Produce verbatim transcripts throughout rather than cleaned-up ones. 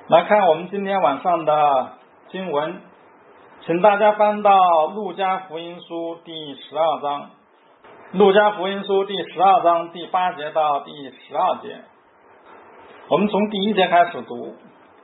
来看我们今天晚上的经文，请大家翻到路加福音书第十二章，路加福音书第十二章第八节到第十二节。我们从第一节开始读。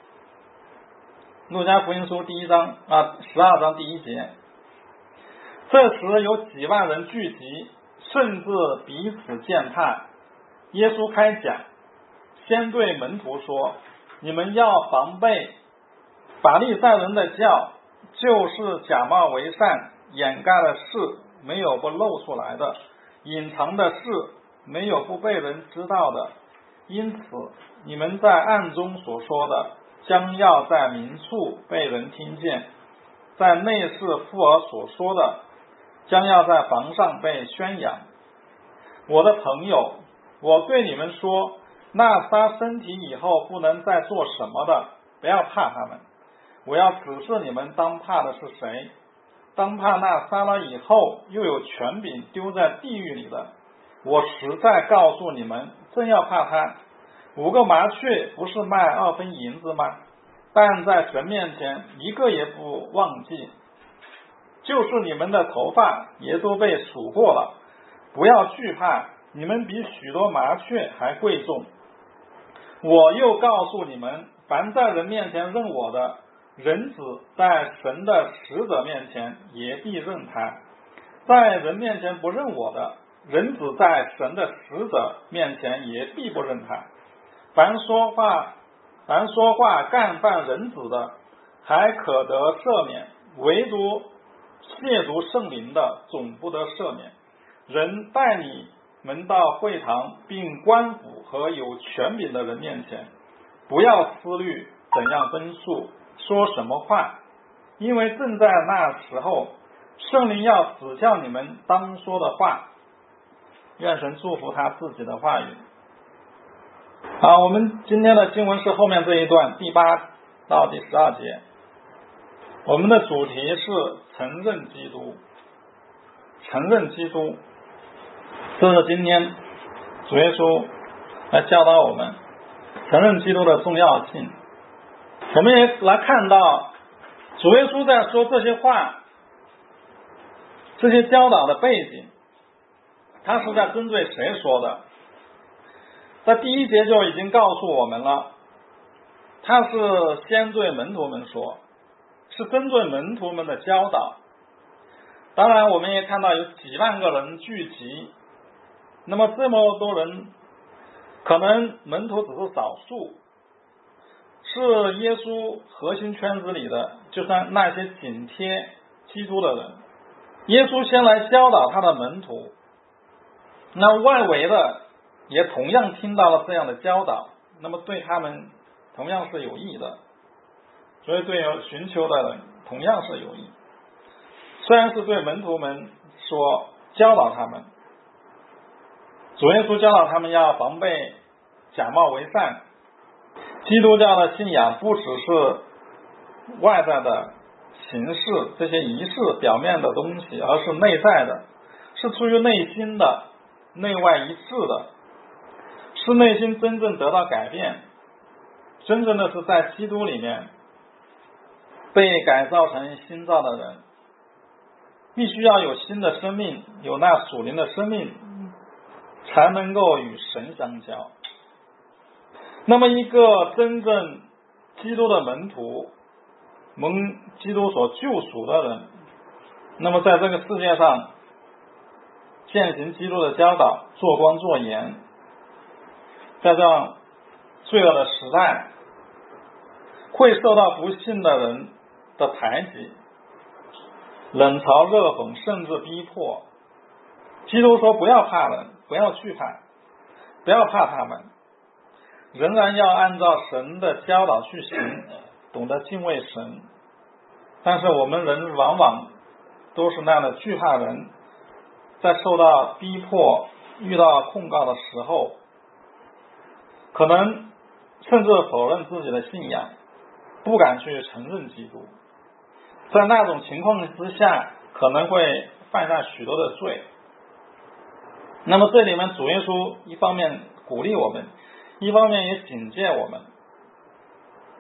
路加福音书第一章啊，十二章第一节。这时有几万人聚集，甚至彼此践踏。耶稣开讲，先对门徒说：你们要防备法利赛人的教，就是假冒为善，掩盖的事没有不露出来的，隐藏的事没有不被人知道的。因此你们在暗中所说的，将要在明处被人听见；在内室附耳所说的，将要在房上被宣扬。我的朋友，我对你们说，那杀身体以后不能再做什么的，不要怕他们。我要指示你们当怕的是谁，当怕那杀了以后又有权柄丢在地狱里的。我实在告诉你们，正要怕他。五个麻雀不是卖二分银子吗？但在神面前一个也不忘记。就是你们的头发也都被数过了，不要惧怕，你们比许多麻雀还贵重。我又告诉你们，凡在人面前认我的，人子在神的使者面前也必认他；在人面前不认我的，人子在神的使者面前也必不认他。凡说话凡说话干犯人子的，还可得赦免，唯独亵渎圣灵的，总不得赦免。人带你们到会堂并官府和有权柄的人面前，不要思虑怎样分述，说什么话，因为正在那时候，圣灵要指教你们当说的话。愿神祝福他自己的话语。好，我们今天的经文是后面这一段第八到第十二节。我们的主题是承认基督，承认基督，这是今天主耶稣来教导我们承认基督的重要性。我们也来看到主耶稣在说这些话，这些教导的背景，他是在针对谁说的？在第一节就已经告诉我们了，他是先对门徒们说，是针对门徒们的教导。当然我们也看到有几万个人聚集，那么这么多人，可能门徒只是少数，是耶稣核心圈子里的，就像那些紧贴基督的人。耶稣先来教导他的门徒，那外围的也同样听到了这样的教导，那么对他们同样是有益的，所以对寻求的人同样是有益。虽然是对门徒们说教导他们，主耶稣教导他们要防备假冒为善。基督教的信仰不只是外在的形式，这些仪式表面的东西，而是内在的，是出于内心的，内外一致的，是内心真正得到改变，真正的是在基督里面被改造成新造的人，必须要有新的生命，有那属灵的生命，才能够与神相交。那么一个真正基督的门徒，蒙基督所救赎的人，那么在这个世界上践行基督的教导，做光做盐，在这样罪恶的时代，会受到不信的人的排挤、冷嘲热讽，甚至逼迫。基督说不要怕人，不要惧怕，不要怕他们，仍然要按照神的教导去行，懂得敬畏神。但是我们人往往都是那样的惧怕人，在受到逼迫、遇到控告的时候，可能甚至否认自己的信仰，不敢去承认基督。在那种情况之下，可能会犯下许多的罪。那么这里面主耶稣一方面鼓励我们，一方面也警戒我们。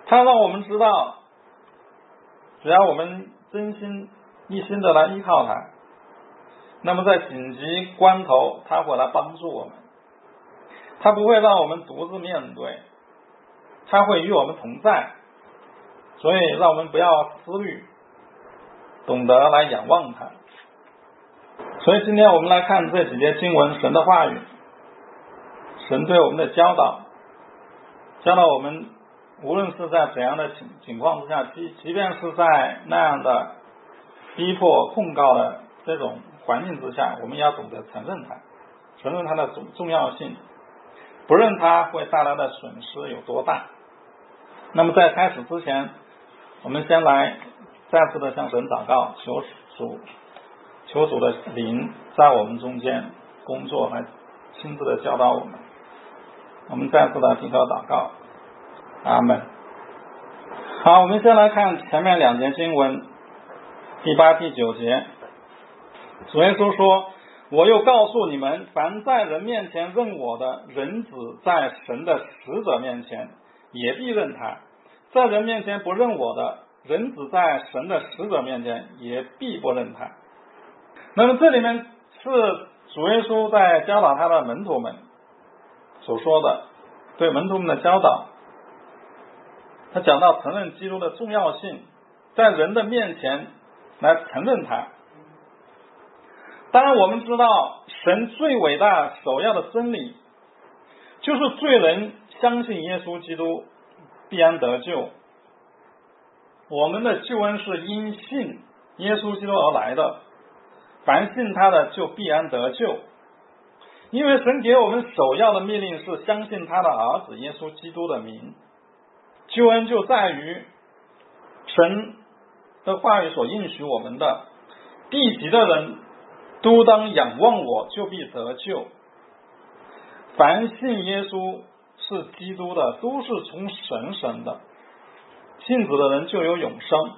他让我们知道，只要我们真心一心的来依靠他，那么在紧急关头他会来帮助我们，他不会让我们独自面对，他会与我们同在。所以让我们不要思虑，懂得来仰望他。所以今天我们来看这几节经文，神的话语，神对我们的教导，教导我们无论是在怎样的情情况之下，即即便是在那样的逼迫控告的这种环境之下，我们要懂得承认它，承认它的重重要性，不论它会带来的损失有多大。那么在开始之前，我们先来再次的向神祷告，求主求主的灵在我们中间工作，来亲自的教导我们。我们再次的低头祷告，阿们。好，我们先来看前面两节经文，第八、第九节。主耶稣说：“我又告诉你们，凡在人面前认我的，人子在神的使者面前也必认他；在人面前不认我的，人子在神的使者面前也必不认他。”那么这里面是主耶稣在教导他的门徒们所说的，对门徒们的教导。他讲到承认基督的重要性，在人的面前来承认他。当然我们知道，神最伟大首要的真理就是罪人相信耶稣基督必然得救。我们的救恩是因信耶稣基督而来的，凡信他的就必然得救。因为神给我们首要的命令是相信他的儿子耶稣基督的名。救恩就在于神的话语所应许我们的，地级的人都当仰望我，就必得救。凡信耶稣是基督的，都是从神生的，信子的人就有永生。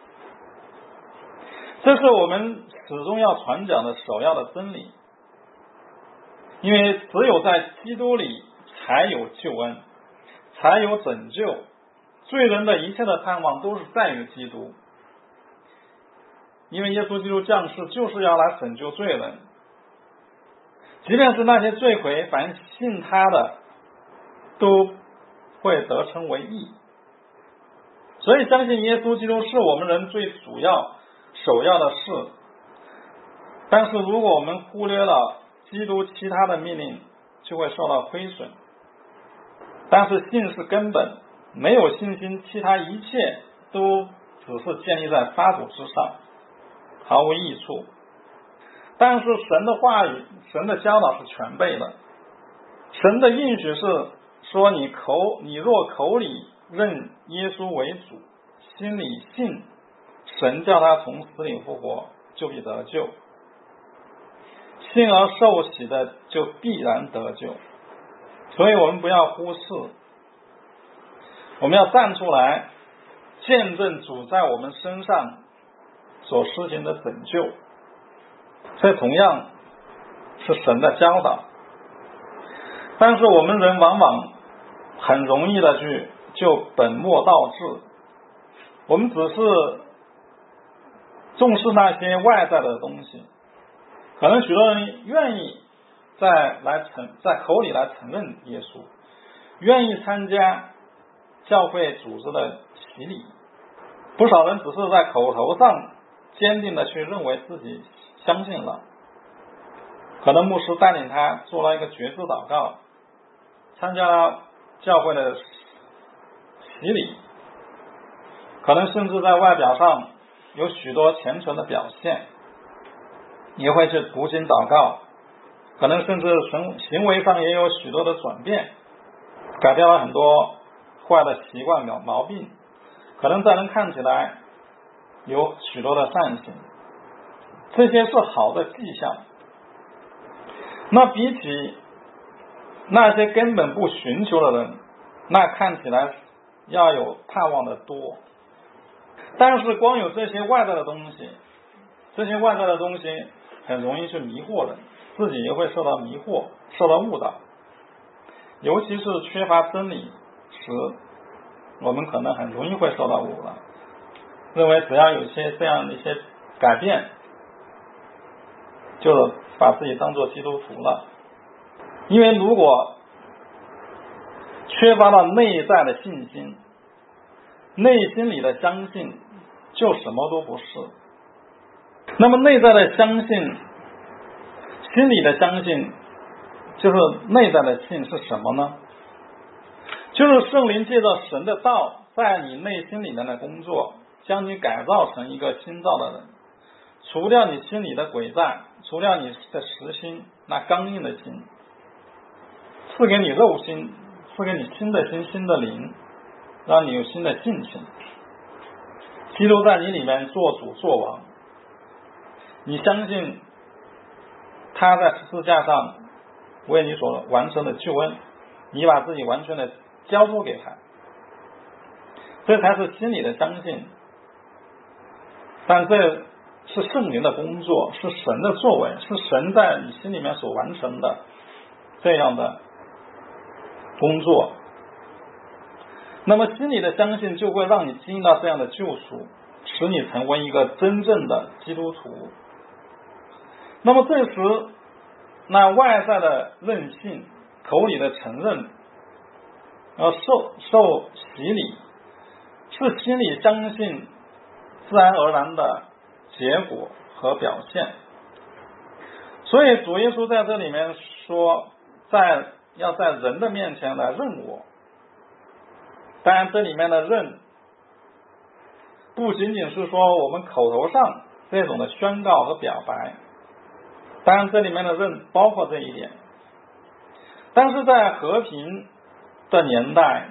这是我们始终要传讲的首要的真理。因为只有在基督里才有救恩，才有拯救。罪人的一切的盼望都是在于基督，因为耶稣基督降世就是要来拯救罪人。即便是那些罪魁，凡信他的都会得称为义。所以相信耶稣基督是我们人最主要首要的事。但是如果我们忽略了基督其他的命令，就会受到亏损。但是信是根本，没有信心，其他一切都只是建立在沙土之上，毫无益处。但是神的话语，神的教导是全备的。神的应许是说，你口你若口里认耶稣为主，心里信神叫他从死里复活，就必得救。信而受洗的就必然得救。所以我们不要忽视，我们要站出来见证主在我们身上所施行的拯救。这同样是神的教导。但是我们人往往很容易的去就本末倒置，我们只是重视那些外在的东西。可能许多人愿意在来承在口里来承认耶稣，愿意参加教会组织的洗礼，不少人只是在口头上坚定的去认为自己相信了，可能牧师带领他做了一个决志祷告，参加了教会的洗礼，可能甚至在外表上有许多虔诚的表现，也会去读经祷告，可能甚至从行为上也有许多的转变，改掉了很多坏的习惯毛病，可能在人看起来有许多的善行，这些是好的迹象。那比起那些根本不寻求的人，那看起来要有盼望的多。但是光有这些外在的东西，这些外在的东西很容易去迷惑人，自己也会受到迷惑，受到误导。尤其是缺乏真理时， 我们可能很容易会受到误了，认为只要有些这样的一些改变，就把自己当作基督徒了。因为如果缺乏了内在的信心，内心里的相信就什么都不是。那么内在的相信，心里的相信，就是内在的信是什么呢？就是圣灵借着神的道在你内心里面的工作，将你改造成一个新造的人，除掉你心里的诡诈，除掉你的实心，那刚硬的心，赐给你肉心，赐给你新的心，新的灵，让你有新的性情。基督在你里面做主做王，你相信他在十字架上为你所完成的救恩，你把自己完全的交托给他，这才是心里的相信。但这是圣灵的工作，是神的作为，是神在你心里面所完成的这样的工作。那么心里的相信就会让你经历到这样的救赎，使你成为一个真正的基督徒。那么这时那外在的认信，口里的承认，呃受受洗礼，是心里相信自然而然的结果和表现。所以主耶稣在这里面说，在要在人的面前来认我。当然这里面的认不仅仅是说我们口头上这种的宣告和表白，当然这里面的认包括这一点。但是在和平的年代，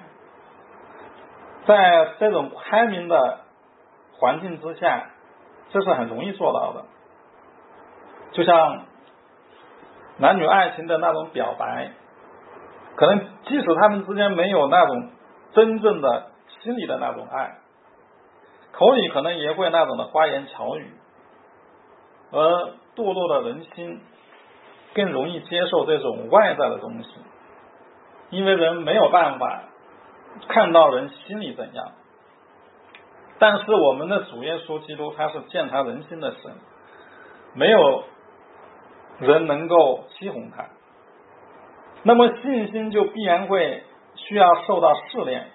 在这种开明的环境之下，这是很容易做到的。就像男女爱情的那种表白，可能即使他们之间没有那种真正的心里的那种爱，口里可能也会那种的花言巧语，而堕落的人心更容易接受这种外在的东西，因为人没有办法看到人心里怎样。但是我们的主耶稣基督他是鉴察人心的神，没有人能够欺哄他，那么信心就必然会需要受到试炼，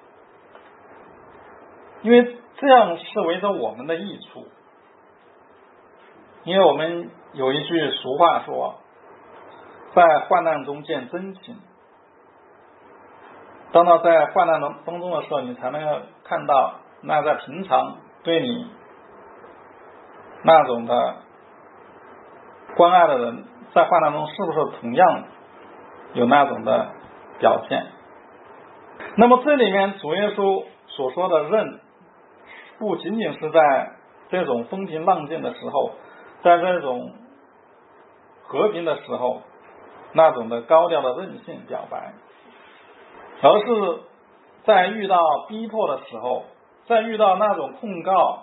因为这样是为着我们的益处。因为我们有一句俗话说，在患难中见真情，当到在患难当中的时候，你才能够看到那在平常对你那种的关爱的人，在患难中是不是同样有那种的表现。那么这里面主耶稣所说的认，不仅仅是在这种风平浪静的时候，在这种和平的时候那种的高调的任性表白，而是在遇到逼迫的时候，在遇到那种控告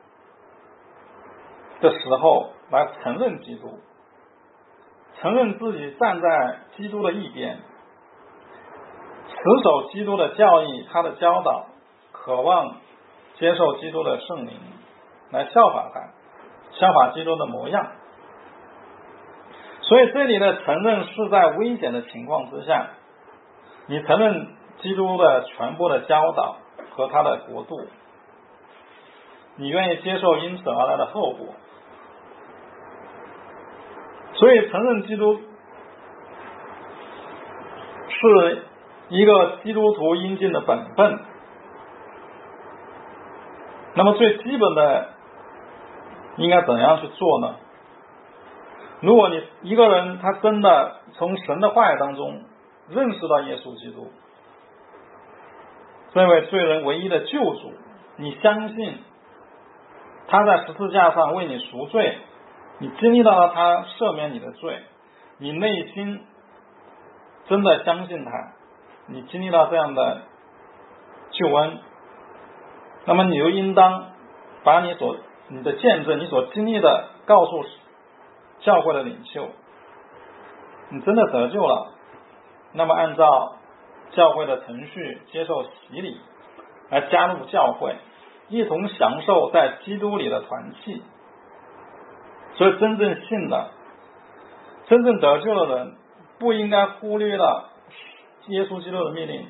的时候来承认基督，承认自己站在基督的一边，持守基督的教义，他的教导，渴望接受基督的圣灵，来效法他，效法基督的模样。所以这里的承认是在危险的情况之下，你承认基督的全部的教导和他的国度，你愿意接受因此而来的后果。所以承认基督是一个基督徒应尽的本分。那么最基本的应该怎样去做呢？如果你一个人他真的从神的话语当中认识到耶稣基督这位罪人唯一的救主，你相信他在十字架上为你赎罪，你经历到了他赦免你的罪，你内心真的相信他，你经历到这样的救恩，那么你就应当把你所你的见证，你所经历的告诉教会的领袖，你真的得救了，那么按照教会的程序接受洗礼， 来加入教会，一同享受在基督里的团契。所以真正信的、真正得救的人，不应该忽略了耶稣基督的命令，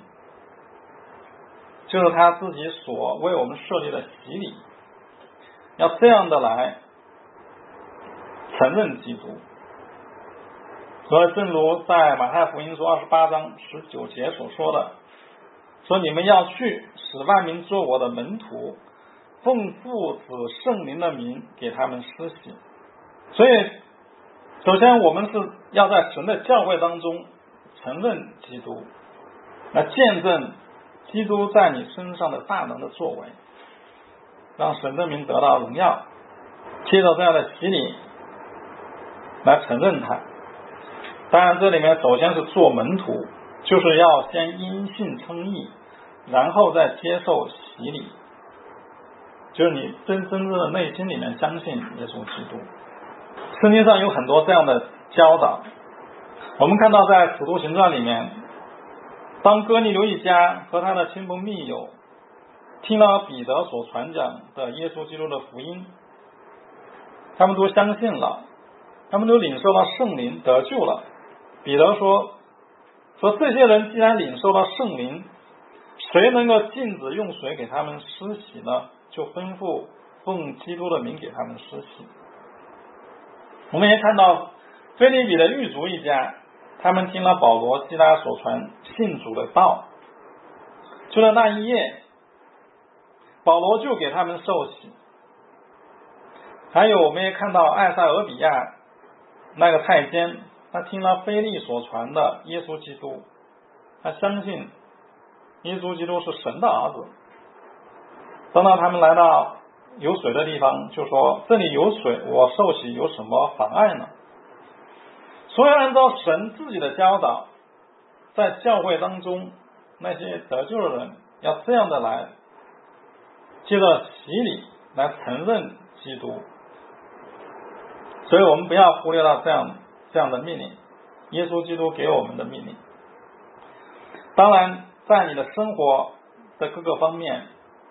就是他自己所为我们设立的洗礼，要这样的来承认基督。所以正如在马太福音书二十八章十九节所说的，说你们要去，使万民做我的门徒，奉父子圣灵的名给他们施洗。所以首先我们是要在神的教会当中承认基督，来见证基督在你身上的大能的作为，让神的名得到荣耀，接着这样的洗礼来承认他。当然这里面首先是做门徒，就是要先因信称义，然后再接受洗礼，就是你真真正的内心里面相信耶稣基督。圣经上有很多这样的教导，我们看到在使徒行传里面，当哥尼流一家和他的亲朋密友听了彼得所传讲的耶稣基督的福音，他们都相信了，他们都领受了圣灵，得救了。彼得说说这些人既然领受了圣灵，谁能够禁止用水给他们施洗呢？就吩咐奉基督的名给他们施洗。我们也看到腓立比的狱卒一家，他们听了保罗西拉所传信主的道，就在那一夜，保罗就给他们受洗。还有我们也看到艾塞俄比亚那个太监，他听了腓力所传的耶稣基督，他相信耶稣基督是神的儿子。等到他们来到有水的地方，就说这里有水，我受洗有什么妨碍呢？所以按照神自己的教导，在教会当中那些得救的人要这样的来接着洗礼来承认基督。所以我们不要忽略到这样这样的命令，耶稣基督给我们的命令。当然在你的生活的各个方面，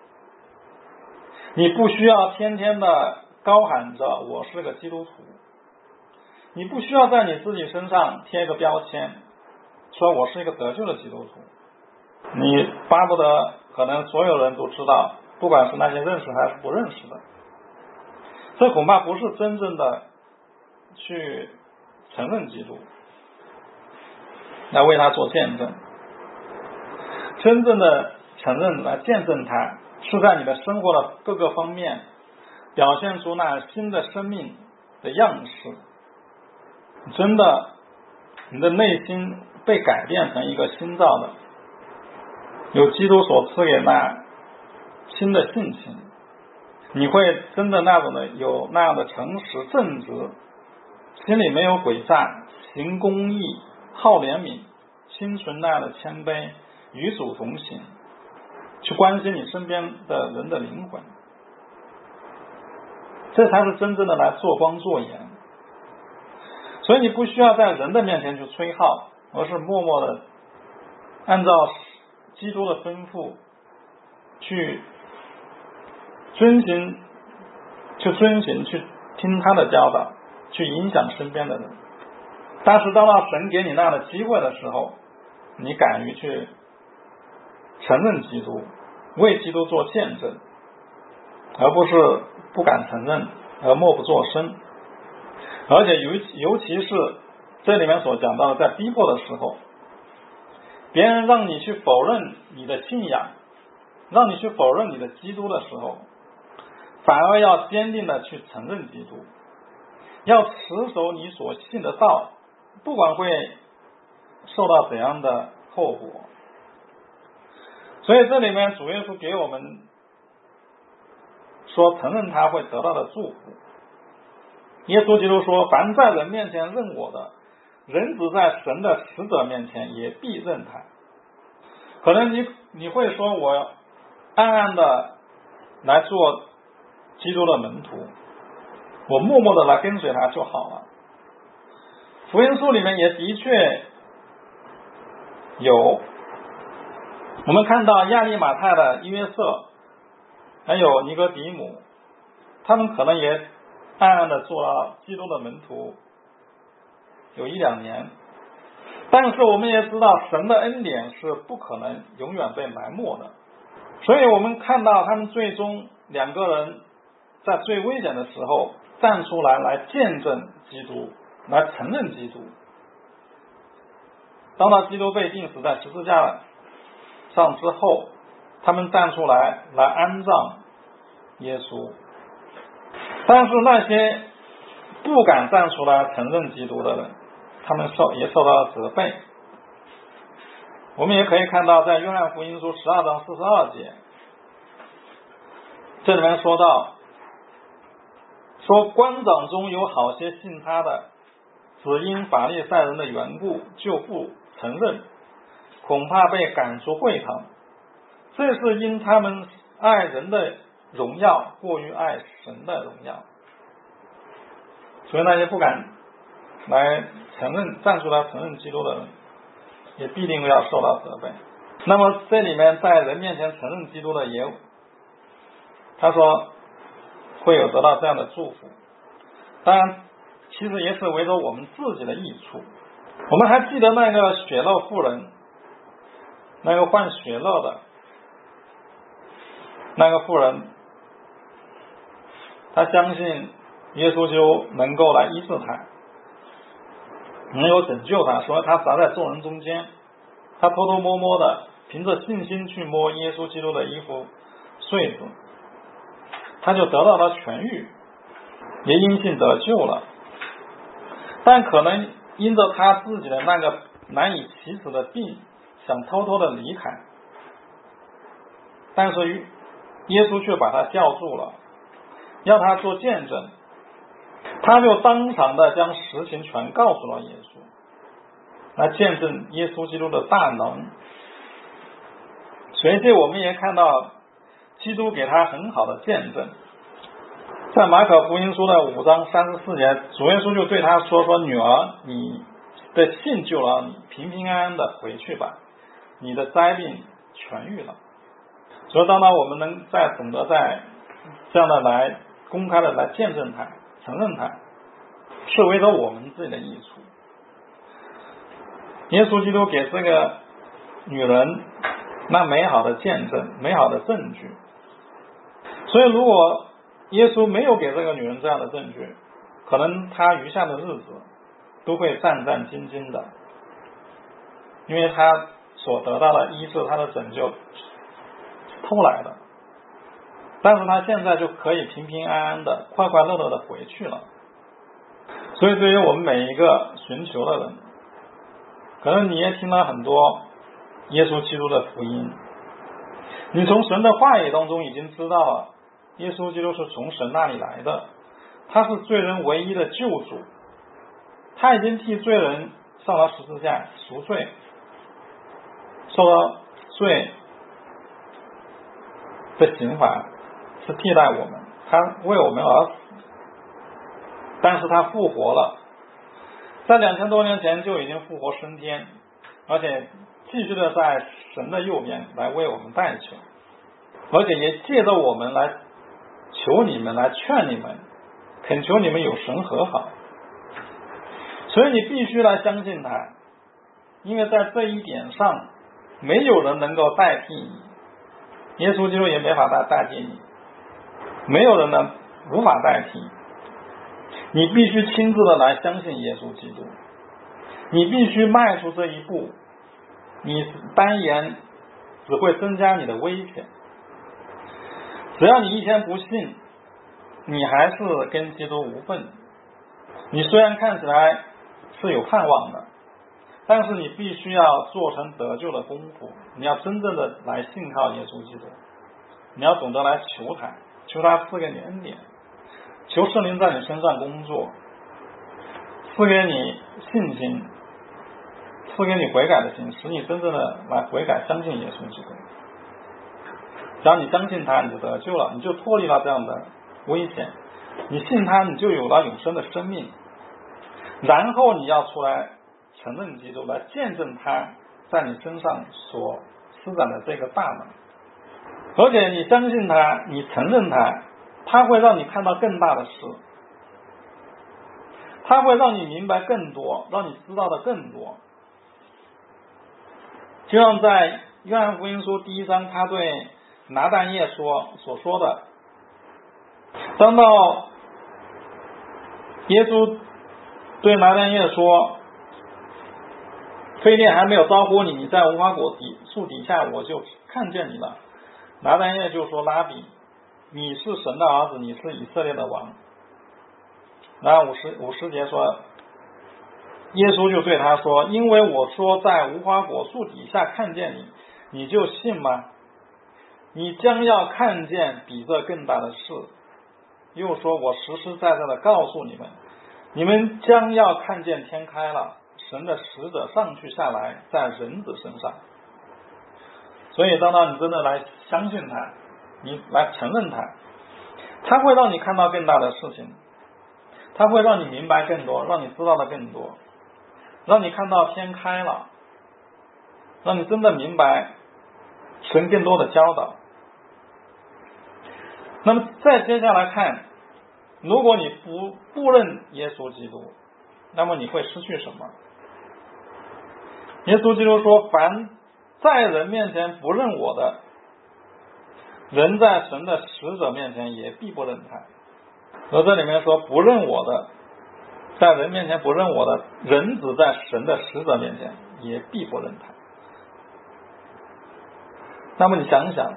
你不需要天天的高喊着我是个基督徒，你不需要在你自己身上贴一个标签，说我是一个得救的基督徒。你巴不得可能所有人都知道，不管是那些认识还是不认识的。这恐怕不是真正的去承认基督，来为他做见证。真正的承认来见证他，是在你的生活的各个方面表现出那新的生命的样式，真的你的内心被改变成一个新造的，有基督所赐给那新的性情，你会真的那种的有那样的诚实正直，心里没有诡诈，行公义，好怜悯，心存那样的谦卑，与主同行，去关心你身边的人的灵魂，这才是真正的来做光做盐。所以你不需要在人的面前去吹号，而是默默的按照基督的吩咐去遵行，去遵行，去听他的教导，去影响身边的人。但是当到神给你那样的机会的时候，你敢于去承认基督，为基督做见证，而不是不敢承认而默不作声。而且尤尤其是这里面所讲到的，在逼迫的时候，别人让你去否认你的信仰，让你去否认你的基督的时候，反而要坚定的去承认基督，要持守你所信的道，不管会受到怎样的后果。所以这里面主耶稣给我们说承认他会得到的祝福。耶稣基督说，凡在人面前认我的，人子在神的使者面前也必认他。可能你你会说，我暗暗的来做基督的门徒，我默默的来跟随他就好了。福音书里面也的确有我们看到亚利马太的约瑟还有尼哥底母，他们可能也暗暗的做了基督的门徒有一两年，但是我们也知道神的恩典是不可能永远被埋没的，所以我们看到他们最终两个人在最危险的时候站出来来见证基督，来承认基督。当到基督被钉死在十字架上之后，他们站出来来安葬耶稣。但是那些不敢站出来承认基督的人，他们受也受到了责备。我们也可以看到在约翰福音书十二章四十二节，这里面说到，说官长中有好些信他的，只因法利赛人的缘故就不承认，恐怕被赶出会堂，这是因他们爱人的荣耀过于爱神的荣耀。所以那些不敢来承认站出来承认基督的人，也必定要受到责备。那么这里面在人面前承认基督的也有，他说会有得到这样的祝福，当然其实也是为了我们自己的益处。我们还记得那个血漏妇人，那个患血漏的那个妇人，她相信耶稣就能够来医治她，能够拯救她，所以她夹在众人中间，她偷偷摸摸的凭着信心去摸耶稣基督的衣服穗子，她就得到了痊愈，也因信得救了。但可能因着她自己的那个难以启齿的病，想偷偷的离开，但是耶稣却把她叫住了，要她做见证。他就当场的将实情全告诉了耶稣，来见证耶稣基督的大能。随即我们也看到基督给他很好的见证，在马可福音书的五章三十四节，主耶稣就对他说说女儿，你的信救了你，平平安安的回去吧，你的灾病痊愈了。所以当然我们能在懂得在这样的来公开的来见证他承认他，是为了我们自己的益处。耶稣基督给这个女人那美好的见证，美好的证据。所以如果耶稣没有给这个女人这样的证据，可能她余下的日子都会战战兢兢的，因为她所得到的医治，她的拯救是偷来的，但是他现在就可以平平安安的快快乐乐的回去了。所以对于我们每一个寻求的人，可能你也听了很多耶稣基督的福音，你从神的话语当中已经知道了耶稣基督是从神那里来的，他是罪人唯一的救主，他已经替罪人上了十字架赎罪，受了罪的刑罚，是替代我们，他为我们而死，但是他复活了，在两千多年前就已经复活升天，而且继续的在神的右边来为我们代求，而且也借着我们来求你们，来劝你们，恳求你们有神和好。所以你必须来相信他，因为在这一点上没有人能够代替你，耶稣基督也没法代代替你，没有人能无法代替。你必须亲自的来相信耶稣基督，你必须迈出这一步，你单言只会增加你的危险。只要你一天不信，你还是跟基督无份。你虽然看起来是有盼望的，但是你必须要做成得救的功夫，你要真正的来信靠耶稣基督，你要懂得来求他，求他赐给你恩典，求圣灵在你身上工作，赐给你信心，赐给你悔改的心，使你真正的来悔改，相信耶稣基督。只要你相信他，你就得救了，你就脱离了这样的危险，你信他，你就有了永生的生命。然后你要出来承认基督，来见证他在你身上所施展的这个大能，而且你相信他，你承认他，他会让你看到更大的事，他会让你明白更多，让你知道的更多。就像在约翰福音书第一章他对拿但业说所说的，当到耶稣对拿但业说，非利还没有招呼你，你在无花果底树底下我就看见你了。拿但业就说，拉比，你是神的儿子，你是以色列的王。然后五十五十节说，耶稣就对他说，因为我说在无花果树底下看见你，你就信吗？你将要看见比这更大的事。又说，我实实在在的告诉你们，你们将要看见天开了，神的使者上去下来在人子身上。所以当到你真的来相信他，你来承认他，他会让你看到更大的事情，他会让你明白更多，让你知道的更多，让你看到天开了，让你真的明白神更多的教导。那么再接下来看，如果你不不认耶稣基督，那么你会失去什么？耶稣基督说，凡在人面前不认我的，人在神的使者面前也必不认他。而这里面说，不认我的，在人面前不认我的，人子在神的使者面前也必不认他。那么你想一想，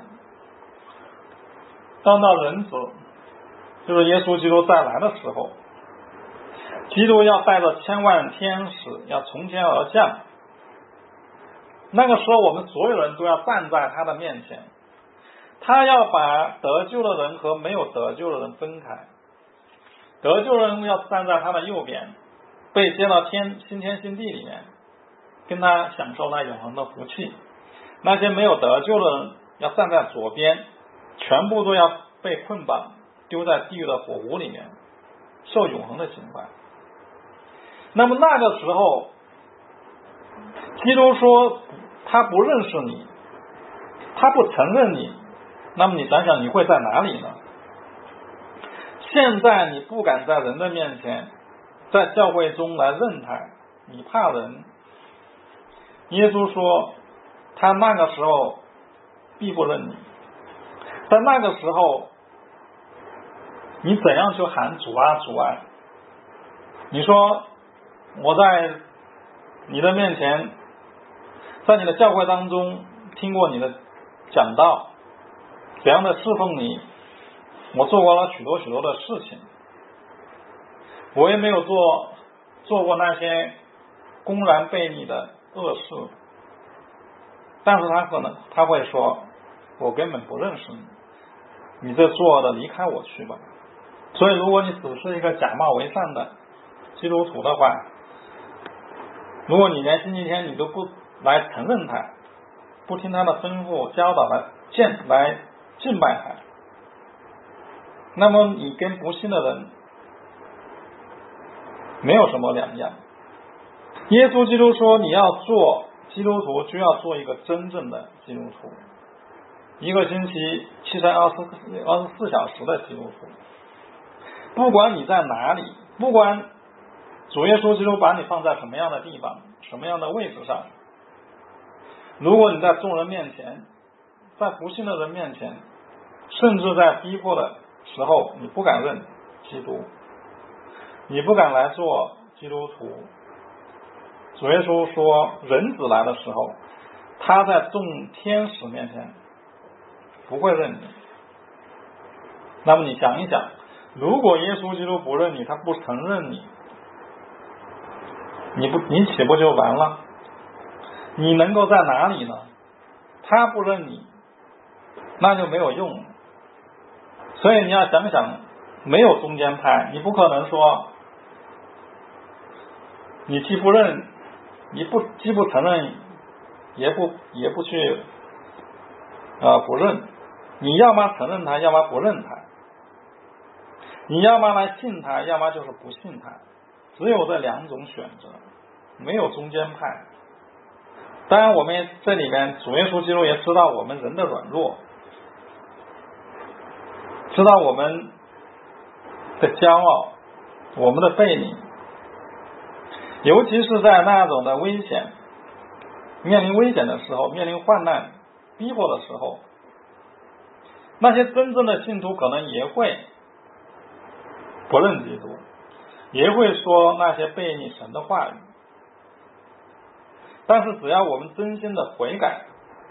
当到人子就是耶稣基督再来的时候，基督要带着千万天使要从天而降，那个时候我们所有人都要站在他的面前，他要把得救的人和没有得救的人分开，得救的人要站在他的右边，被接到天新天新地里面，跟他享受那永恒的福气。那些没有得救的人要站在左边，全部都要被捆绑丢在地狱的火湖里面，受永恒的刑罚。那么那个时候基督说他不认识你，他不承认你，那么你想想你会在哪里呢？现在你不敢在人的面前，在教会中来认他，你怕人。耶稣说他那个时候必不认你，在那个时候你怎样去喊主啊主啊？你说我在你的面前，在你的教会当中听过你的讲道，怎样的侍奉你，我做过了许多许多的事情，我也没有做做过那些公然悖逆的恶事，但是他可能他会说，我根本不认识你，你这作恶的离开我去吧。所以如果你只是一个假冒为善的基督徒的话，如果你连星期天你都不来承认他，不听他的吩咐教导来见来敬拜他，那么你跟不信的人没有什么两样。耶稣基督说，你要做基督徒就要做一个真正的基督徒，一个星期七乘二十二十四小时的基督徒。不管你在哪里，不管主耶稣基督把你放在什么样的地方，什么样的位置上，如果你在众人面前，在不信的人面前，甚至在逼迫的时候，你不敢认基督，你不敢来做基督徒，主耶稣说人子来的时候，他在众天使面前不会认你。那么你想一想，如果耶稣基督不认你，他不承认你，你不你岂不就完了？你能够在哪里呢？他不认你，那就没有用了。所以你要想想，没有中间派，你不可能说你既不认，你不既不承认，也不也不去啊、呃、不认，你要么承认他，要么不认他，你要么来信他，要么就是不信他，只有这两种选择，没有中间派。 当然我们这里面主耶稣基督也知道我们人的软弱，知道我们的骄傲，我们的悖逆，尤其是在那种的危险，面临危险的时候，面临患难逼迫的时候，那些真正的信徒可能也会不认基督，也会说那些悖逆神的话语，但是只要我们真心的悔改，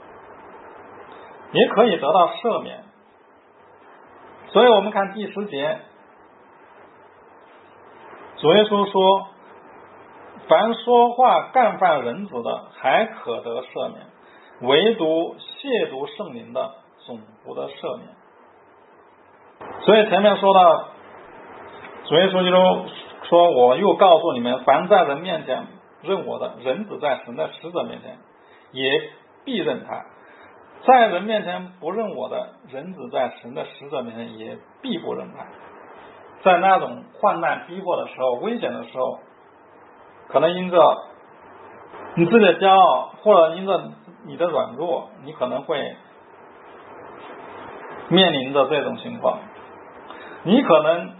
也可以得到赦免。所以我们看第十节，主耶稣说，凡说话干犯人子的，还可得赦免，唯独亵渎圣灵的，总不得赦免。所以前面说到，主耶稣基督说，我又告诉你们，凡在人面前认我的，人子在神的使者面前也必认他；在人面前不认我的，人子在神的使者面前也必不认他。在那种患难逼迫的时候，危险的时候，可能因着你自己的骄傲，或者因着你的软弱，你可能会面临着这种情况，你可能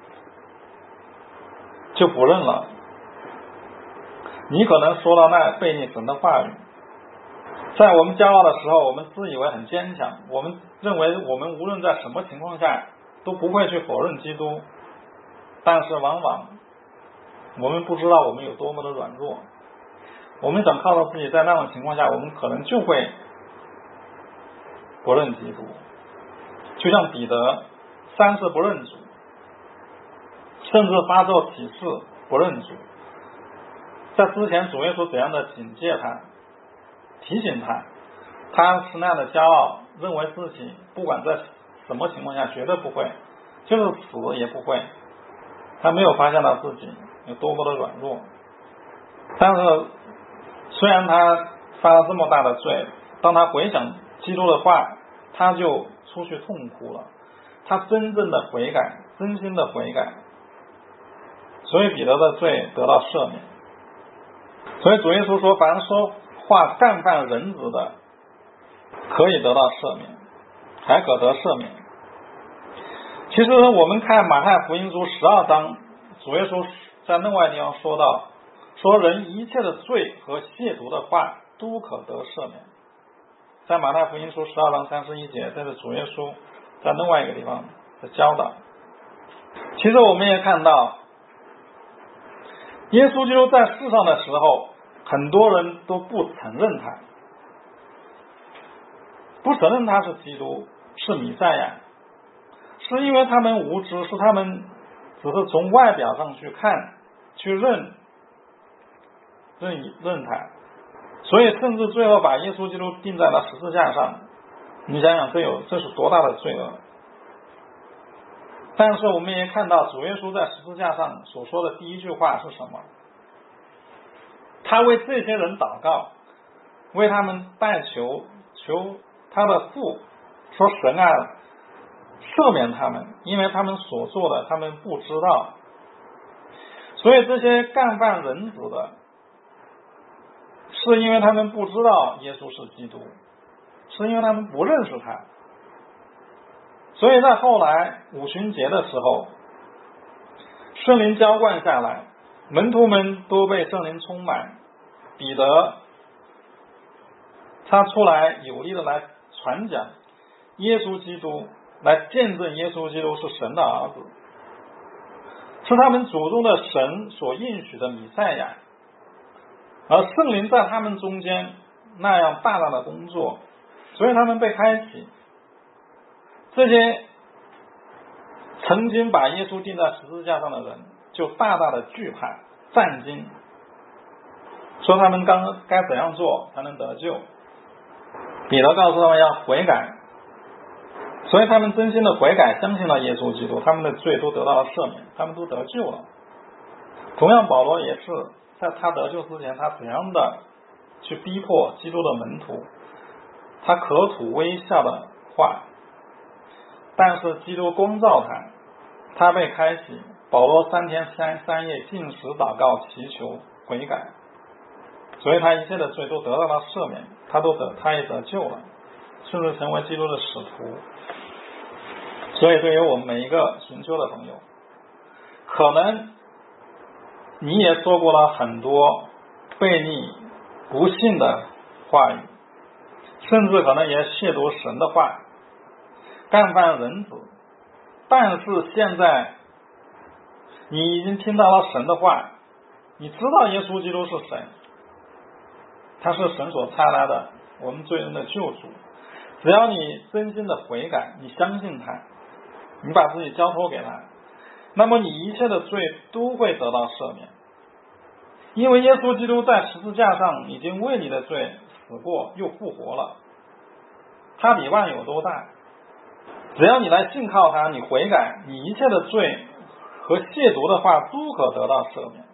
就不认了，你可能说了那悖逆神的话语。在我们骄傲的时候，我们自以为很坚强，我们认为我们无论在什么情况下都不会去否认基督，但是往往我们不知道我们有多么的软弱，我们想靠到自己，在那种情况下我们可能就会不认基督。就像彼得三次不认主，甚至发咒起誓不认主，在之前主耶稣怎样的警戒他，提醒他，他是那样的骄傲，认为自己不管在什么情况下绝对不会，就是死也不会，他没有发现到自己有多么的软弱。但是虽然他犯了这么大的罪，当他回想基督的话，他就出去痛哭了，他真正的悔改，真心的悔改，所以彼得的罪得到赦免。所以主耶稣说，凡说话干犯人子的，可以得到赦免，还可得赦免。其实我们看马太福音书十二章，主耶稣在另外地方说到，说人一切的罪和亵渎的话都可得赦免。在马太福音书十二章三十一节，这是主耶稣在另外一个地方的教导。其实我们也看到，耶稣基督在世上的时候，很多人都不承认他，不承认他是基督，是弥赛亚，是因为他们无知，是他们只是从外表上去看，去认认认他，所以甚至最后把耶稣基督钉在了十字架上。你想想，这有这是多大的罪恶！但是我们也看到主耶稣在十字架上所说的第一句话是什么？他为这些人祷告，为他们代求，求他的父，说神啊，赦免他们，因为他们所做的他们不知道。所以这些干犯人子的，是因为他们不知道耶稣是基督，是因为他们不认识他。所以在后来五旬节的时候，圣灵浇灌下来，门徒们都被圣灵充满，彼得他出来有力的来传讲耶稣基督，来见证耶稣基督是神的儿子，是他们祖宗的神所应许的弥赛亚，而圣灵在他们中间那样大大的工作，所以他们被开启。这些曾经把耶稣钉在十字架上的人就大大的惧怕战惊，说他们刚该怎样做才能得救。彼得告诉他们要悔改，所以他们真心的悔改，相信了耶稣基督，他们的罪都得到了赦免，他们都得救了。同样保罗也是在他得救之前，他怎样的去逼迫基督的门徒，他口吐微笑的话，但是基督光照他，他被开启，保罗三天三三夜禁食祷告祈求悔改， 所以他一切的罪都得到了赦免，他都得他也得救了，甚至成为基督的使徒。所以对于我们每一个寻求的朋友，可能你也说过了很多悖逆不信的话语，甚至可能也亵渎神的话，干犯人子，但是现在你已经听到了神的话，你知道耶稣基督是神，他是神所差来的我们罪人的救主。只要你真心的悔改，你相信他，你把自己交托给他，那么你一切的罪都会得到赦免。因为耶稣基督在十字架上已经为你的罪死过又复活了，他比万有都大。只要你来信靠他，你悔改，你一切的罪和亵渎的话都可得到赦免。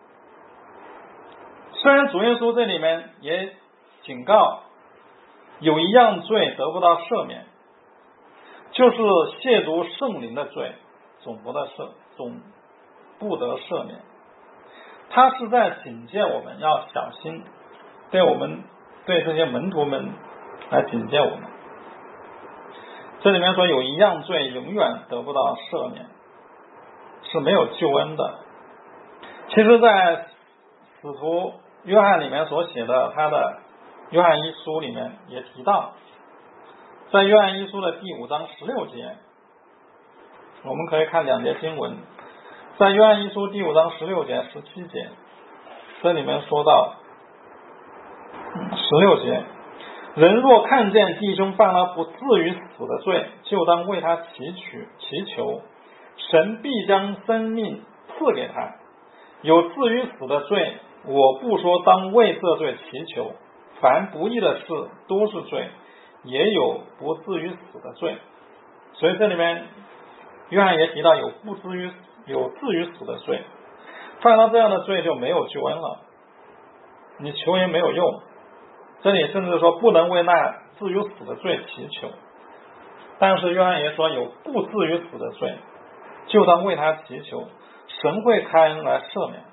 虽然主耶稣这里面也警告有一样罪得不到赦免，就是亵渎圣灵的罪总不得赦总不得赦免。他是在警戒我们要小心，对我们对这些门徒们来警戒我们。这里面说有一样罪永远得不到赦免，是没有救恩的。其实在使徒约翰里面所写的他的约翰一书里面也提到，在约翰一书的第五章十六节，我们可以看两节经文。在约翰一书第五章十六节十七节，这里面说到十六节，人若看见弟兄犯了不至于死的罪，就当为他祈取祈求，神必将生命赐给他。有至于死的罪，我不说当为这罪祈求，凡不义的事都是罪，也有不至于死的罪。所以这里面约翰也提到有不至于有至于死的罪，犯了这样的罪就没有救恩了，你求也没有用。这里甚至说不能为那至于死的罪祈求，但是约翰也说有不至于死的罪，就当为他祈求，神会开恩来赦免。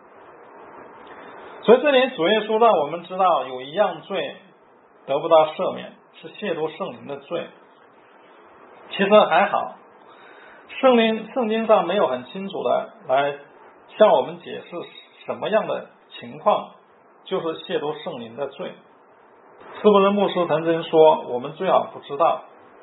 所以这里主耶稣让我们知道有一样罪得不到赦免，是亵渎圣灵的罪。其实还好，圣灵圣经上没有很清楚的来向我们解释什么样的情况就是亵渎圣灵的罪。是不是牧师曾经说我们最好不知道？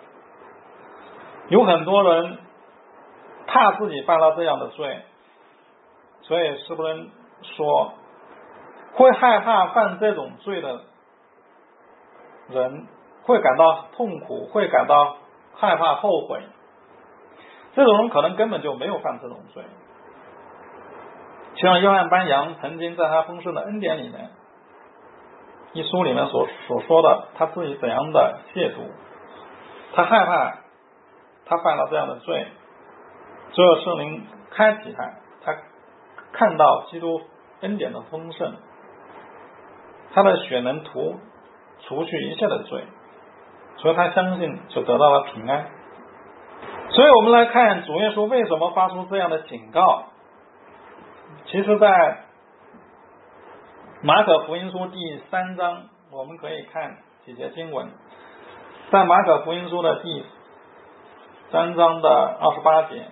有很多人怕自己犯了这样的罪，所以是不是说会害怕犯这种罪的人会感到痛苦，会感到害怕后悔？这种人可能根本就没有犯这种罪。就像约翰班扬曾经在他丰盛的恩典里面一书里面所所说的，他自己怎样的亵渎，他害怕他犯了这样的罪，只有圣灵开启他，他看到基督恩典的丰盛，他的血能涂除去一切的罪，所以他相信就得到了平安。所以我们来看主耶稣为什么发出这样的警告。其实在马可福音书第三章我们可以看几节经文。在马可福音书的第三章的二十八节，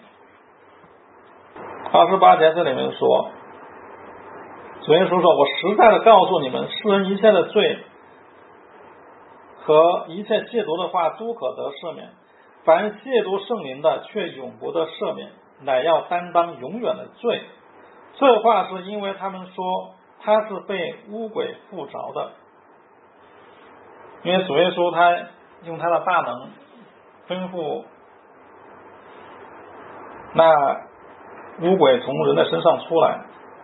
二十八节这里面说，主耶稣说，我实在的告诉你们，世人一切的罪和一切亵渎的话都可得赦免，凡亵渎圣灵的却永不得赦免，乃要担当永远的罪。这话是因为他们说他是被污鬼附着的。因为主耶稣他用他的大能吩咐那污鬼从人的身上出来，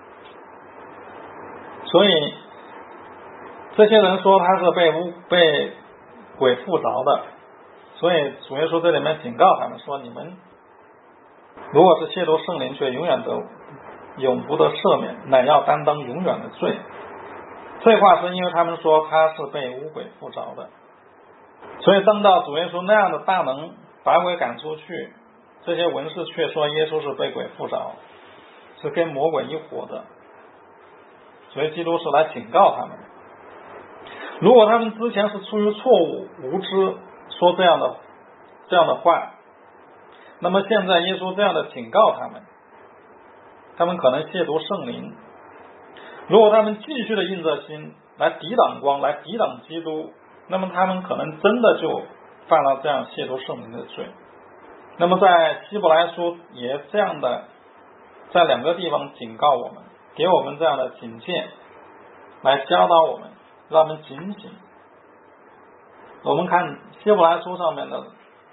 所以这些人说他是被污被鬼附着的，所以主耶稣这里面警告他们说，你们如果是亵渎圣灵，却永远得永不得赦免，乃要担当永远的罪。这话是因为他们说他是被污鬼附着的，所以当到主耶稣那样的大能把鬼赶出去，这些文士却说耶稣是被鬼附着，是跟魔鬼一伙的。 所以基督是来警告他们。如果他们之前是出于错误无知说这样的这样的话，那么现在耶稣这样的警告他们，他们可能亵渎圣灵。如果他们继续的硬着心来抵挡光，来抵挡基督，那么他们可能真的就犯了这样亵渎圣灵的罪。那么在希伯来书也这样的在两个地方警告我们，给我们这样的警戒，来教导我们，让我们警醒。我们看希伯来书上面的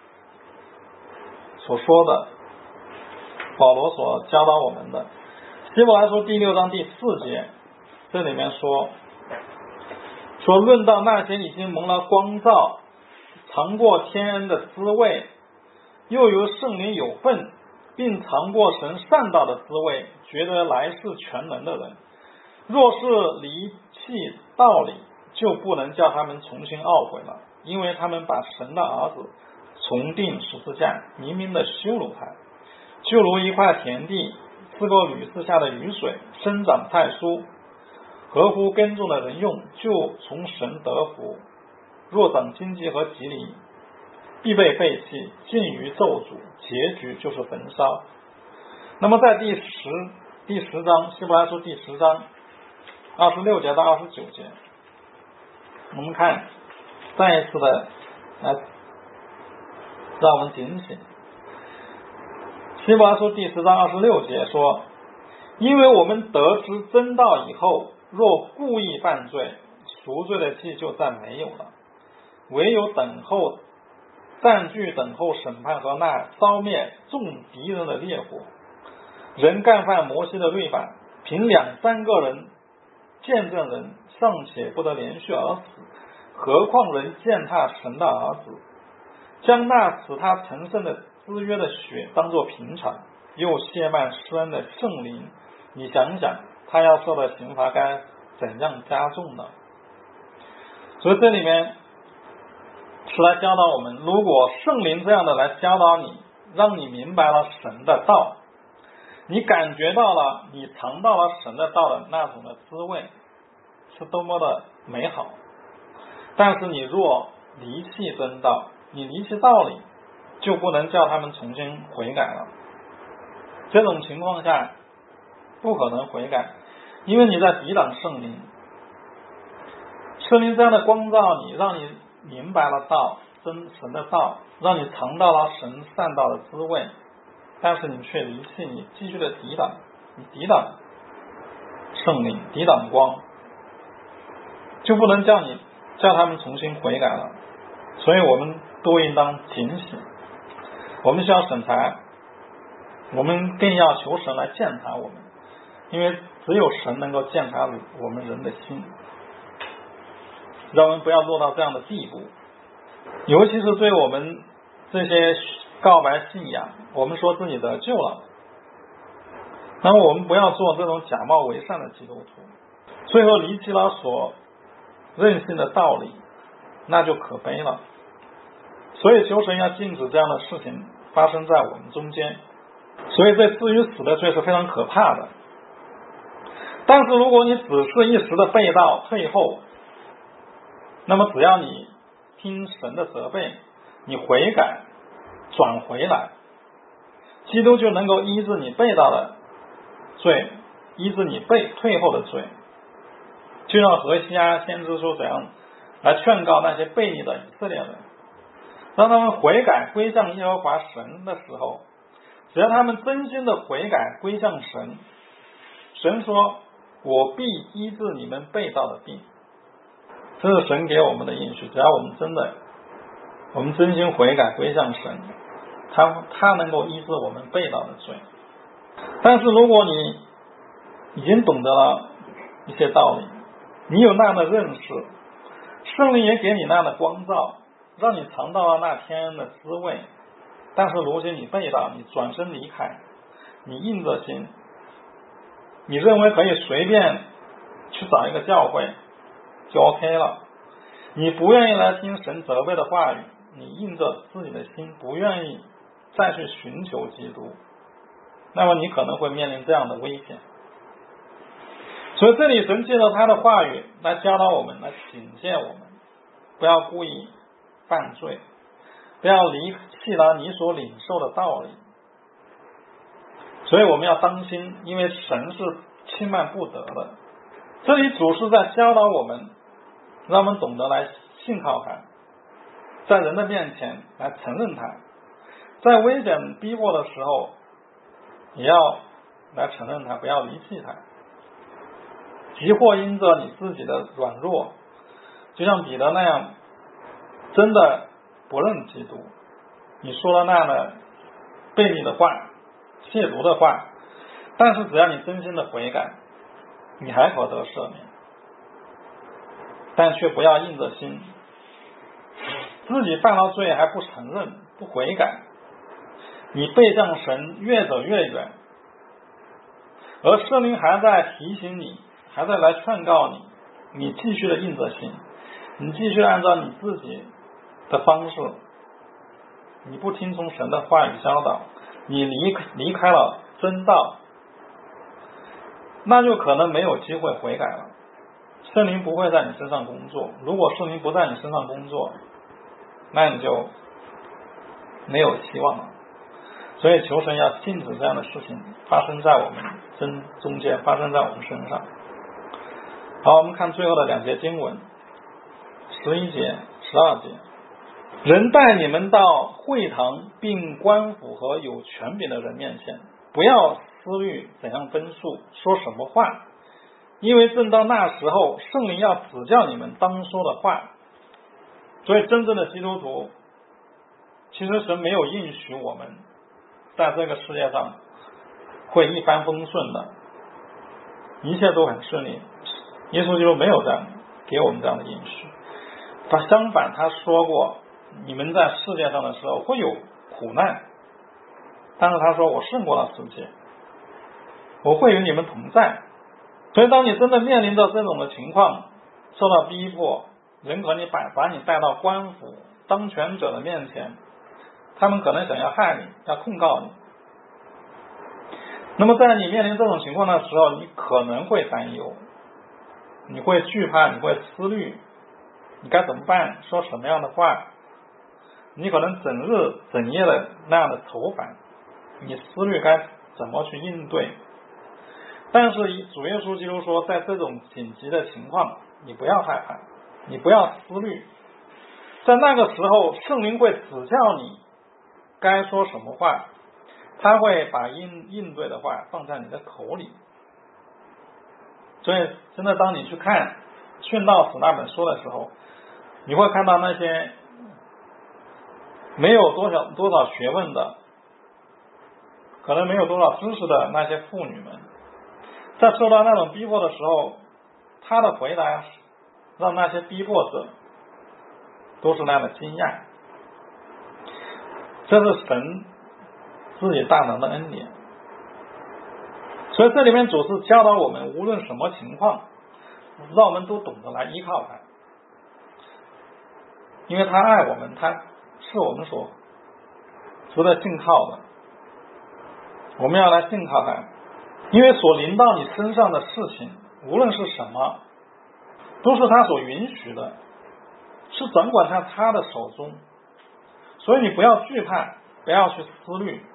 所说的，保罗所教导我们的，希伯来书第六章第四节，这里面说说论到那些已经蒙了光照，尝过天恩的滋味，又有圣灵有份，并尝过神善道的滋味，觉得来世全能的人，若是离弃道理，就不能叫他们重新懊悔了，因为他们把神的儿子重钉十字架，明明的羞辱他，就如一块田地赐过雨之下的雨水，生长太疏，合乎耕种的人用，就从神得福；若长荆棘和棘藜，必被废弃，尽于咒诅，结局就是焚烧。那么在第十第十章，希伯来书第十章二十六节到二十九节，我们看再一次的来让我们警醒。希伯来书第十章二十六节说，因为我们得知真道以后，若故意犯罪，赎罪的祭就再没有了，唯有等候占据等候审判和那烧灭众敌人的烈火。人干犯摩西的律法，凭两三个人见证人尚且不得连续而死，何况人践踏神的儿子，将那使他成圣的之约的血当作平常，又亵慢施恩的圣灵，你想想他要受的刑罚该怎样加重呢？所以这里面是来教导我们，如果圣灵这样的来教导你，让你明白了神的道，你感觉到了，你尝到了神的道的那种的滋味，是多么的美好。但是你若离弃真道，你离弃道理，就不能叫他们重新悔改了。这种情况下不可能悔改，因为你在抵挡圣灵。圣灵这样的光照你，让你明白了道，真神的道，让你尝到了神善道的滋味，但是你却离弃，你继续的抵挡，你抵挡圣灵，抵挡光，就不能叫你叫他们重新悔改了。所以我们都应当警醒，我们需要审查，我们更要求神来鉴察我们，因为只有神能够鉴察我们人的心，让我们不要落到这样的地步。尤其是对我们这些告白信仰，我们说自己得救了，那么我们不要做这种假冒伪善的基督徒，最后离弃了所任性的道理，那就可悲了。所以求神要禁止这样的事情发生在我们中间。所以这至于死的罪是非常可怕的。但是如果你只是一时的背道退后，那么只要你听神的责备，你悔改转回来，基督就能够医治你背道的罪，医治你背退后的罪。就像何西阿先知说怎样来劝告那些悖逆的以色列人，当他们悔改归向耶和华神的时候，只要他们真心的悔改归向神，神说我必医治你们背道的病。这是神给我们的应许，只要我们真的我们真心悔改归向神，他他能够医治我们背道的罪。但是如果你已经懂得了一些道理，你有那样的认识，圣灵也给你那样的光照，让你尝到了那天恩的滋味，但是如今你背道，你转身离开，你硬着心，你认为可以随便去找一个教会就 OK 了，你不愿意来听神责备的话语，你硬着自己的心不愿意再去寻求基督，那么你可能会面临这样的危险。 所以这里神借着他的话语来教导我们，来警戒我们，不要故意犯罪，不要离弃了你所领受的道理。所以我们要当心，因为神是轻慢不得的。这里主是在教导我们，让我们懂得来信靠他，在人的面前来承认他，在危险逼迫的时候也要来承认他，不要离弃他。即或因着你自己的软弱，就像彼得那样真的不认基督，你说了那样的悖逆的话，亵渎的话，但是只要你真心的悔改，你还可得赦免，但却不要硬着心，自己犯了罪还不承认不悔改，你背向神越走越远，而圣灵还在提醒你，还在来劝告你，你继续的硬着心，你继续按照你自己的方式，你不听从神的话语教导，你离离开了真道，那就可能没有机会悔改了。圣灵不会在你身上工作，如果圣灵不在你身上工作，那你就没有希望了。所以求神要禁止这样的事情发生在我们真中间，发生在我们身上。好，我们看最后的两节经文，十一节十二节。人带你们到会堂并官府和有权柄的人面前，不要思虑怎样分述，说什么话，因为正到那时候，圣灵要指教你们当说的话。所以真正的基督徒，其实神没有应许我们在这个世界上会一帆风顺的，一切都很顺利。耶稣基督没有这样给我们这样的应许，他相反他说过，你们在世界上的时候会有苦难，但是他说我胜过了世界，我会与你们同在。所以当你真的面临着这种的情况，受到逼迫，人可能把把你带到官府当权者的面前，他们可能想要害你，要控告你。那么在你面临这种情况的时候，你可能会担忧，你会惧怕，你会思虑，你该怎么办，说什么样的话，你可能整日整夜的那样的愁烦，你思虑该怎么去应对。但是主耶稣基督说，在这种紧急的情况，你不要害怕，你不要思虑，在那个时候圣灵会指教你该说什么话，他会把应应对的话放在你的口里。所以真的当你去看训道士那本书的时候，你会看到那些没有多少多少学问的，可能没有多少知识的那些妇女们，在受到那种逼迫的时候，他的回答让那些逼迫者都是那样的惊讶。这是神自己大能的恩典。所以这里面主是教导我们，无论什么情况，让我们都懂得来依靠他，因为他爱我们，他是我们所值得信靠的，我们要来信靠他。因为所临到你身上的事情，无论是什么，都是他所允许的，是掌管在他的手中。所以你不要惧怕，不要去思虑，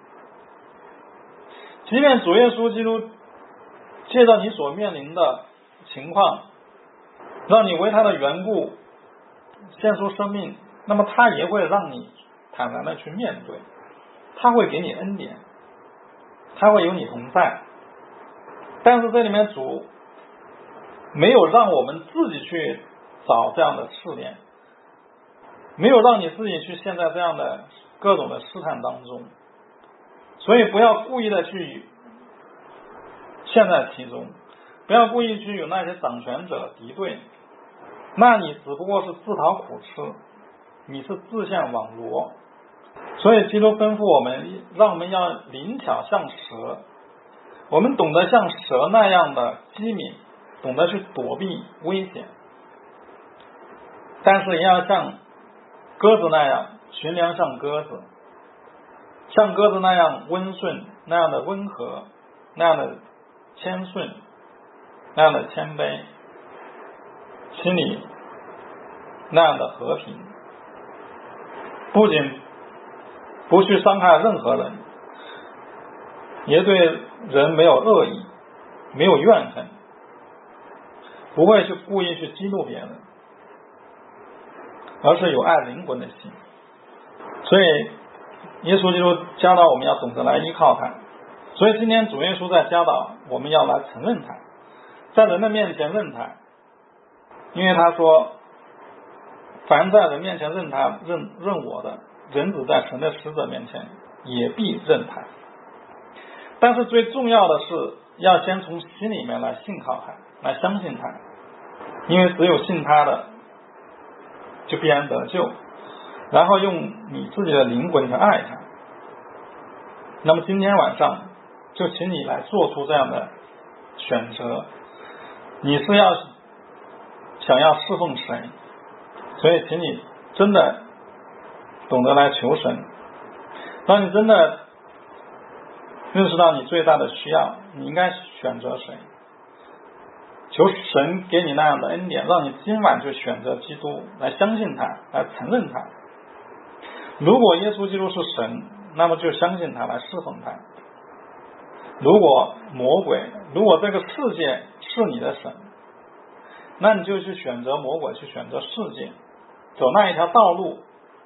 即便主耶稣基督借着你所面临的情况，让你为他的缘故献出生命，那么他也会让你坦然的去面对，他会给你恩典，他会有你同在。但是这里面主没有让我们自己去找这样的试炼，没有让你自己去陷在这样的各种的试探当中，所以不要故意的去陷在其中，不要故意去与那些掌权者敌对，那你只不过是自讨苦吃，你是自陷网罗。所以基督吩咐我们，让我们要灵巧像蛇，我们懂得像蛇那样的机敏，懂得去躲避危险，但是也要像鸽子那样，驯良像鸽子，像鸽子那样温顺，那样的温和，那样的谦顺， 那样的谦卑，心里那样的和平，不仅不去伤害任何人，也对人没有恶意，没有怨恨，不会去故意去激怒别人，而是有爱灵魂的心。所以耶稣基督教导我们要懂得来依靠他。所以今天主耶稣在教导我们要来承认他，在人的面前认他，因为他说凡在人面前认他认认我的，人子在神的使者面前也必认他。但是最重要的是要先从心里面来信靠他，来相信他，因为只有信他的就必然得救，然后用你自己的灵魂去爱他。那么今天晚上就请你来做出这样的选择，你是要想要侍奉谁，所以请你真的懂得来求神。当你真的认识到你最大的需要，你应该选择谁，求神给你那样的恩典，让你今晚就选择基督，来相信他，来承认他。如果耶稣基督是神，那么就相信他，来侍奉他。如果魔鬼，如果这个世界是你的神，那你就去选择魔鬼，去选择世界，走那一条道路，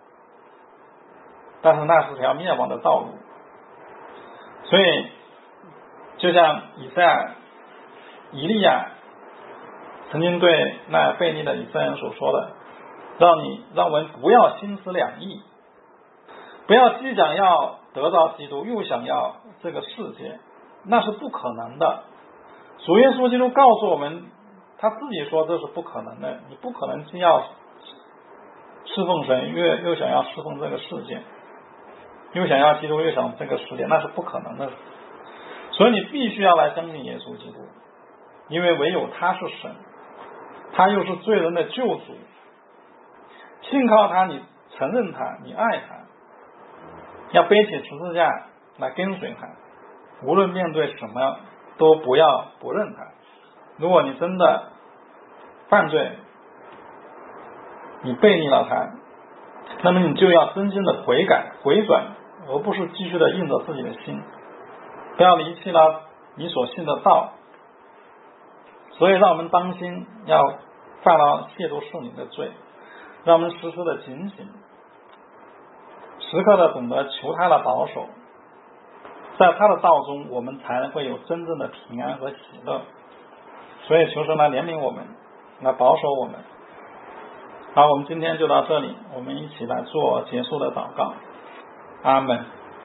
但是那是条灭亡的道路。所以就像以赛亚以利亚曾经对那悖逆的以色列人所说的，让你让我们不要心思两意，不要既想要得到基督，又想要这个世界，那是不可能的。主耶稣基督告诉我们，他自己说这是不可能的，你不可能既要侍奉神，又又想要侍奉这个世界，又想要基督，又想这个世界，那是不可能的。所以你必须要来相信耶稣基督，因为唯有他是神，他又是罪人的救主。信靠他，你承认他，你爱他，要背起十字架来跟随他，无论面对什么都不要不认他。如果你真的犯罪，你背逆了他，那么你就要真心的悔改回转，而不是继续的硬着自己的心，不要离弃了你所信的道。所以让我们当心，要犯了亵渎圣灵的罪，让我们时时的警醒，时刻的懂得求他的保守，在他的道中我们才会有真正的平安和喜乐。所以求神来怜悯我们，来保守我们。好，我们今天就到这里，我们一起来做结束的祷告。阿们。